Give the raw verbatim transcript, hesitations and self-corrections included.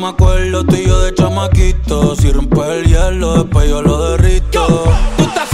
me acuerdo tú y yo de chamaquito. Si rompes el hielo, después yo lo derrito. Tú estás